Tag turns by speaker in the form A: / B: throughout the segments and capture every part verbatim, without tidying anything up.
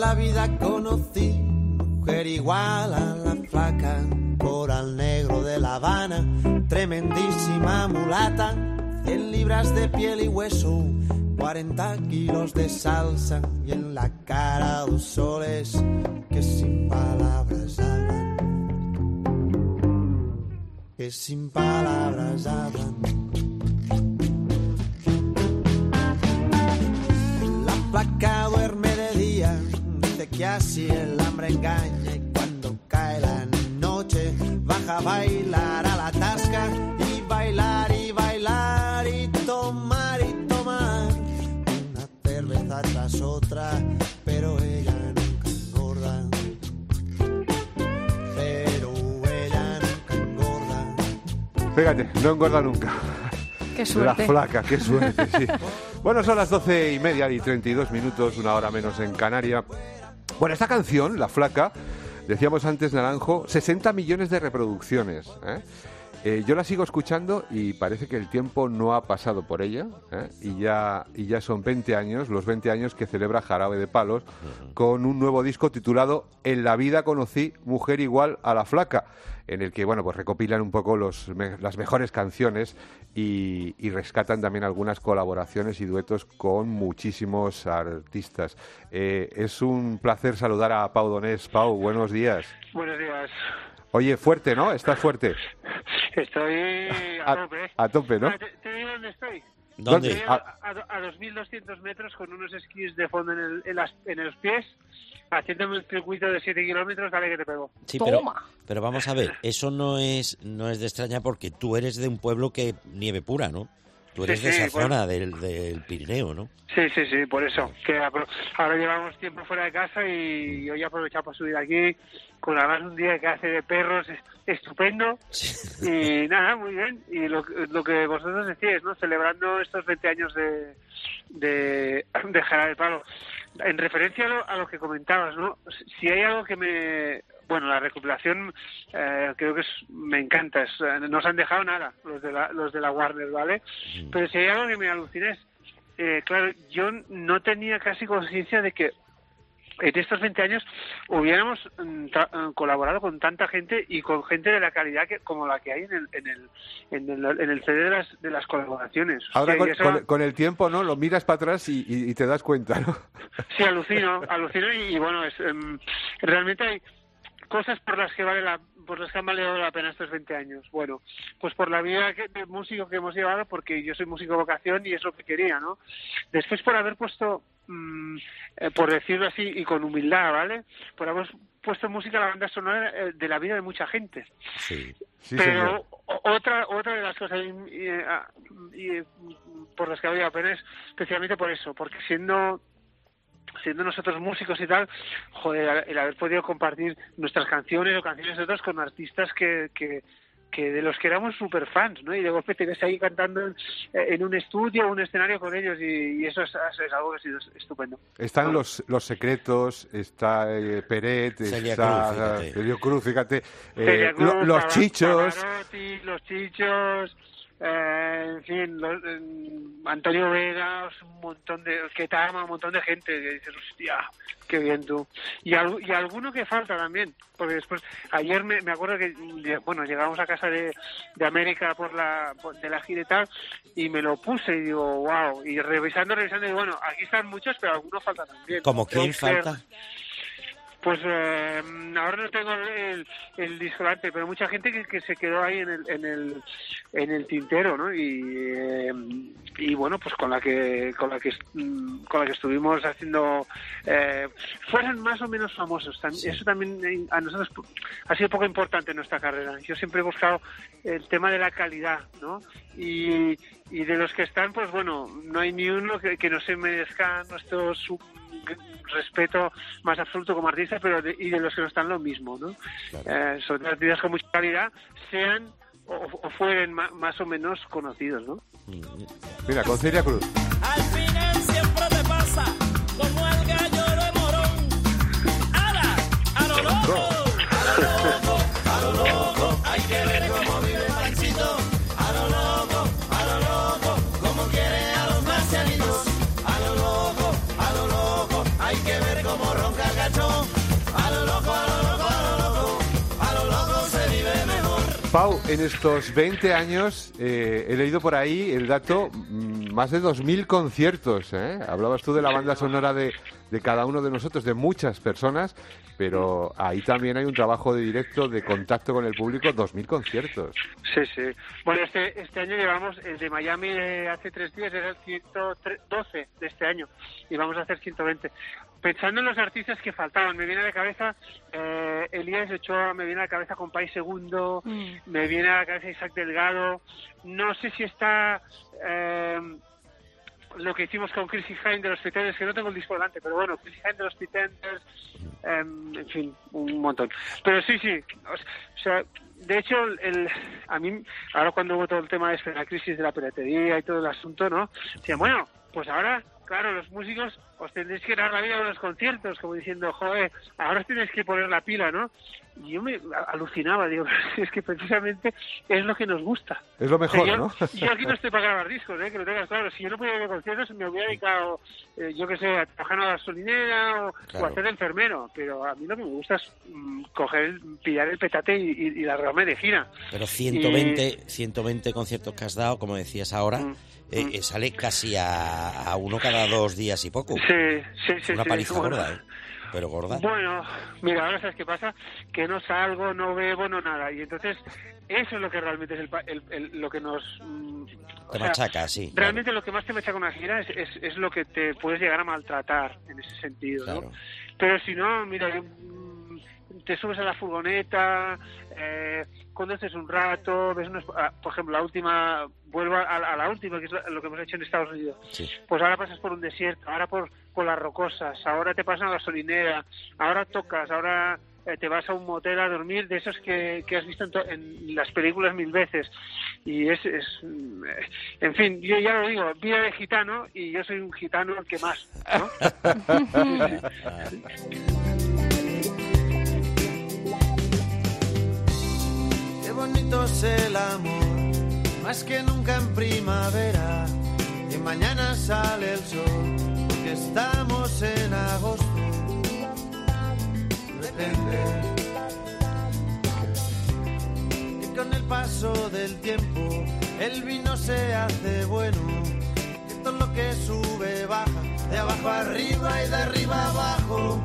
A: la vida conocí mujer igual a la flaca, coral negro de La Habana, tremendísima mulata, cien libras de piel y hueso, cuarenta kilos de salsa y en la cara dos soles que sin palabras hablan, que sin palabras hablan. La flaca duerme de día, dice que así el hambre engaña y cuando cae la noche baja a bailar a la tasca y bailar y bailar y tomar y tomar una cerveza tras otra, pero ella nunca engorda, pero ella nunca engorda.
B: Fíjate, no engorda nunca.
C: Qué suerte.
B: La flaca, qué suerte, sí. Bueno, son las doce y media y treinta y dos minutos, una hora menos en Canarias. Bueno, esta canción, La Flaca, decíamos antes, Naranjo, sesenta millones de reproducciones, ¿eh? Eh, yo la sigo escuchando y parece que el tiempo no ha pasado por ella, ¿eh? y, ya, y ya son veinte años, los veinte años que celebra Jarabe de Palos, uh-huh. con un nuevo disco titulado En la vida conocí mujer igual a la flaca, en el que bueno pues recopilan un poco los, me, las mejores canciones y, y rescatan también algunas colaboraciones y duetos con muchísimos artistas. Eh, es un placer saludar a Pau Donés. Pau, buenos días.
D: Buenos días.
B: Oye, fuerte, ¿no? ¿Estás fuerte?
D: Estoy a, a tope.
B: A tope, ¿no?
D: ¿Te, te digo dónde estoy?
B: ¿Dónde?
D: Estoy a, a, a dos mil doscientos metros con unos esquís de fondo en, el, en, las, en los pies, haciéndome un circuito de siete kilómetros, dale que te pego.
E: Sí, pero, pero vamos a ver, eso no es no es de extraña porque tú eres de un pueblo que nieve pura, ¿no? Tú eres sí, de esa sí, zona por... del, del Pirineo, ¿no?
D: Sí, sí, sí, por eso. Que ahora llevamos tiempo fuera de casa y hoy he aprovechado para subir aquí, con además un día que hace de perros estupendo. Sí. Y nada, muy bien. Y lo, lo que vosotros decíais, ¿no? Celebrando estos veinte años de, de, de Jarabe de Palo. En referencia a lo, a lo que comentabas, ¿no? Si hay algo que me... Bueno, la recopilación eh, creo que es, me encanta. Es, no se han dejado nada los de la, los de la Warner, ¿vale? Mm. Pero si hay algo que me alucina es, eh, claro, yo no tenía casi conciencia de que en estos veinte años hubiéramos tra- colaborado con tanta gente y con gente de la calidad que como la que hay en el en el en el, en el C D de las de las colaboraciones.
B: Ahora
D: sí,
B: con,
D: eso...
B: con, con el tiempo, ¿no? Lo miras para atrás y, y, y te das cuenta, ¿no?
D: Sí, alucino, alucino y, y bueno, es um, realmente hay cosas por las que vale la por las que han valido la pena estos veinte años. Bueno, pues por la vida que, de músico que hemos llevado, porque yo soy músico de vocación y es lo que quería, ¿no? Después por haber puesto, mmm, eh, por decirlo así, y con humildad, ¿vale? Por haber puesto música a la banda sonora eh, de la vida de mucha gente.
E: Sí,
B: sí
D: Pero
B: señor.
D: otra otra de las cosas y, y, y, por las que ha valido la pena es especialmente por eso, porque siendo... siendo nosotros músicos y tal, joder, el haber podido compartir nuestras canciones o canciones de otros con artistas que, que, que de los que éramos super fans, ¿no? Y de golpe te ves ahí cantando en, en un estudio o un escenario con ellos y, y eso es, es algo que ha sido estupendo.
B: Están
D: ¿no?
B: los los secretos, está eh, Peret,
E: Celia
B: está
E: Cruz, fíjate.
B: Celia Cruz, fíjate, eh,
D: Celia Cruz,
B: lo, los
D: Pava-
B: chichos...
D: Pavarotti, los chichos... Eh, en fin, los, eh, Antonio Vega, un montón de Ketama, un montón de gente que dices, hostia, qué bien tú. Y, al, y alguno que falta también, porque después, ayer me, me acuerdo que, bueno, llegamos a casa de, de América por la por, de la gira y tal, y me lo puse y digo, wow, y revisando, revisando, y bueno, aquí están muchos, pero algunos falta también.
E: ¿Como quién
D: Joker,
E: falta?
D: Pues eh, ahora no tengo el, el disco delante, pero mucha gente que, que se quedó ahí en el en el en el tintero, ¿no? Y, eh, y bueno, pues con la que con la que con la que estuvimos haciendo eh, fueran más o menos famosos. Sí. Eso también a nosotros ha sido poco importante en nuestra carrera. Yo siempre he buscado el tema de la calidad, ¿no? Y, y de los que están, pues bueno, no hay ni uno que, que no se merezca nuestro sub respeto más absoluto como artista, pero de, y de los que no están lo mismo, ¿no? Claro. Eh, son artistas con mucha calidad, sean o, o fueren ma, más o menos conocidos, ¿no?
B: Mira, con Celia Cruz.
F: Al final siempre te pasa como el gallo de Morón. ¡Hala! ¡A lo loco! ¡A lo loco! ¡A lo loco! Hay que ver cómo vive Panchito. ¡A lo loco! ¡A lo loco! Como quiere a los marcianitos. ¡A lo loco! ¡A lo loco! Hay que ver cómo ronca el gallo.
B: en estos veinte años, eh, he leído por ahí el dato, mm, más de dos mil conciertos, ¿eh? Hablabas tú de la banda sonora de, de cada uno de nosotros, de muchas personas, pero ahí también hay un trabajo de directo, de contacto con el público, dos mil conciertos.
D: Sí, sí. Bueno, este este año llevamos, el de Miami de hace tres días era el ciento doce de este año, y vamos a hacer ciento veinte. Pensando en los artistas que faltaban, me viene a la cabeza eh, Elías Ochoa, me viene a la cabeza Compay Segundo, mm. me viene a la cabeza Isaac Delgado. No sé si está eh, lo que hicimos con Chrissy Hynde de los Pretenders, que no tengo el disco delante, pero bueno, Chrissy Hynde de los Pretenders, eh, en fin, un montón. Pero sí, sí, o sea, de hecho, el, a mí, ahora cuando hubo todo el tema de la crisis de la piratería y todo el asunto, ¿no? Decían, bueno, pues ahora, claro, los músicos os tendréis que dar la vida a los conciertos, como diciendo, joder, ahora os tenéis que poner la pila, ¿no? Y yo me alucinaba, digo, es que precisamente es lo que nos gusta.
B: Es lo mejor,
D: o sea, yo,
B: ¿no?
D: Yo aquí no estoy para grabar discos, ¿eh? Que lo tengas claro. Si yo no pudiera ir a conciertos, me hubiera dedicado, eh, yo qué sé, a trabajar en la gasolinera o, claro. o a ser enfermero. Pero a mí lo que me gusta es mm, coger, pillar el petate y, y, y largarme de gira.
E: Pero ciento veinte, y... ciento veinte conciertos que has dado, como decías ahora... Mm. Eh, eh, sale casi a, a uno cada dos días y poco.
D: Sí, sí, sí.
E: Una
D: sí,
E: paliza
D: sí,
E: gorda,
D: bueno.
E: ¿eh? Pero gorda.
D: Bueno, mira, ahora sabes qué pasa, que no salgo, no bebo, no nada. Y entonces, eso es lo que realmente es el, el, el, lo que nos... Mm,
E: te
D: sea,
E: machaca, sí.
D: Realmente
E: claro.
D: Lo que más te machaca una gira es, es, es lo que te puedes llegar a maltratar en ese sentido,
E: claro.
D: ¿no? Pero si no, mira, yo, te subes a la furgoneta, eh, conduces un rato, ves unos, por ejemplo, la última, vuelvo a, a la última, que es lo que hemos hecho en Estados Unidos.
E: Sí.
D: Pues ahora pasas por un desierto, ahora por, por las rocosas, ahora te pasas a la gasolinera, ahora tocas, ahora eh, te vas a un motel a dormir, de esos que, que has visto en, to, en las películas mil veces. Y es, es, en fin, yo ya lo digo, vida de gitano, y yo soy un gitano el que más, ¿no?
A: Bonito es el amor, más que nunca en primavera, y mañana sale el sol, porque estamos en agosto. Depende que con el paso del tiempo el vino se hace bueno, que todo lo que sube baja, de abajo arriba y de arriba abajo.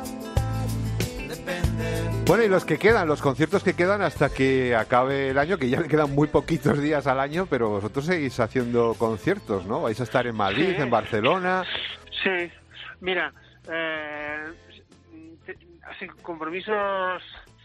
B: Bueno, y los que quedan, los conciertos que quedan hasta que acabe el año, que ya le quedan muy poquitos días al año, pero vosotros seguís haciendo conciertos, ¿no? ¿Vais a estar en Madrid, sí. en Barcelona?
D: Sí, mira, eh, así compromisos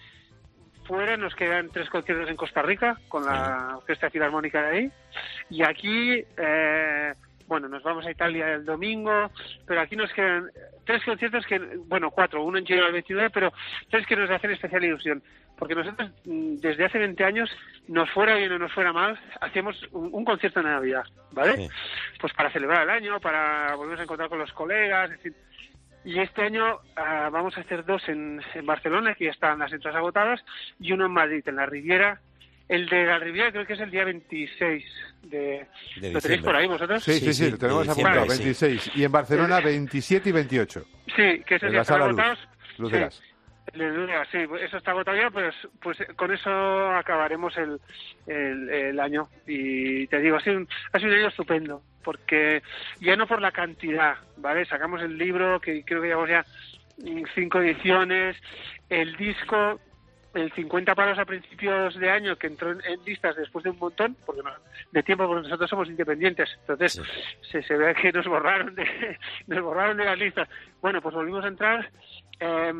D: fuera, nos quedan tres conciertos en Costa Rica con la Orquesta Filarmónica de ahí, y aquí... Eh, Bueno, nos vamos a Italia el domingo, pero aquí nos quedan tres conciertos que, bueno, cuatro, uno en Girona el veintinueve, pero tres que nos hacen especial ilusión. Porque nosotros, desde hace veinte años, nos fuera bien o nos fuera mal, hacíamos un, un concierto de Navidad, ¿vale? Sí. Pues para celebrar el año, para volvernos a encontrar con los colegas, es decir. Y este año uh, vamos a hacer dos en, en Barcelona, que ya están las entradas agotadas, y uno en Madrid, en la Riviera. El de la Riviera creo que es el día veintiséis de...
E: de
D: ¿Lo tenéis por ahí vosotros?
B: Sí, sí, sí, sí lo tenemos apuntado, vale, veintiséis. Sí. Y en Barcelona veintisiete y veintiocho.
D: Sí, que esos días están agotados.
B: Luz de Gas.
D: Sí, sí, eso está agotado ya, pues, pues con eso acabaremos el, el, el año. Y te digo, ha sido, un, ha sido un año estupendo, porque ya no por la cantidad, ¿vale? Sacamos el libro, que creo que llevamos ya cinco ediciones, el disco... el cincuenta palos a principios de año, que entró en, en listas después de un montón, porque no, de tiempo, porque nosotros somos independientes, entonces sí. se, se ve que nos borraron de nos borraron de las listas. Bueno, pues volvimos a entrar eh,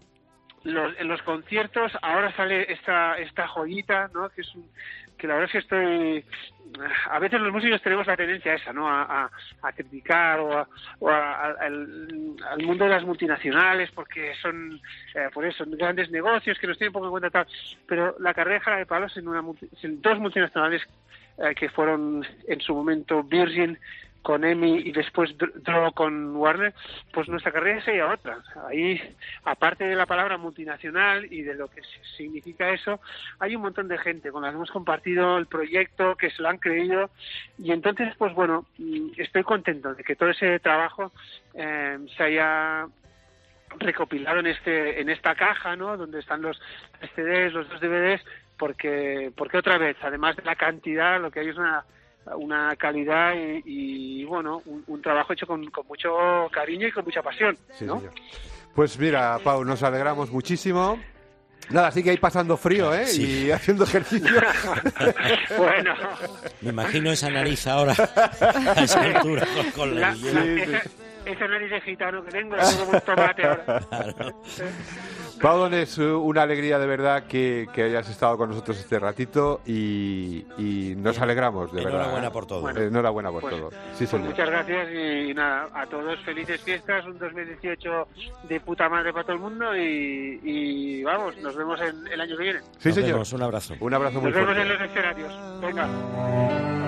D: los, en los conciertos. Ahora sale esta esta joyita, ¿no? Que es un, que la verdad es que estoy... A veces los músicos tenemos la tendencia esa, ¿no? A, a, a criticar o, a, o a, a, al, al mundo de las multinacionales porque son, eh, por eso, grandes negocios que nos tienen poco en cuenta tal. Pero la carrera de Jarabe de Palos en, una, en dos multinacionales eh, que fueron en su momento Virgin con EMI y después Draw con Warner, pues nuestra carrera sería otra. Ahí, aparte de la palabra multinacional y de lo que significa eso, hay un montón de gente con la que hemos compartido el proyecto, que se lo han creído, y entonces, pues bueno, estoy contento de que todo ese trabajo eh, se haya recopilado en este en esta caja, ¿no? Donde están los C Ds, los dos D V Ds, porque porque otra vez, además de la cantidad, lo que hay es una una calidad y, y bueno, un, un trabajo hecho con, con mucho cariño y con mucha pasión,
B: Sí,
D: ¿no?
B: señor. Pues mira, Pau, nos alegramos muchísimo. Nada, sigue ahí pasando frío, ¿eh?
E: Sí.
B: Y haciendo ejercicio.
D: Bueno,
E: Me imagino esa nariz ahora a esa altura con, con la
D: la,
E: lillera.
D: la- esa, esa nariz de gitano que tengo, la tengo como un tomate ahora.
E: Claro.
B: Pau Donés, una alegría de verdad que, que hayas estado con nosotros este ratito y, y nos alegramos, de verdad.
E: Enhorabuena por todo.
D: Bueno.
B: Enhorabuena por
D: Pues,
B: todo. Sí,
D: pues
B: señor.
D: muchas gracias y nada, a todos felices fiestas, un dos mil dieciocho de puta madre para todo el mundo y, y vamos, nos vemos en, el año que viene.
B: Sí,
E: Nos
B: señor.
E: vemos, un abrazo.
B: Un abrazo muy
D: Nos vemos
B: fuerte.
D: en los escenarios. Venga.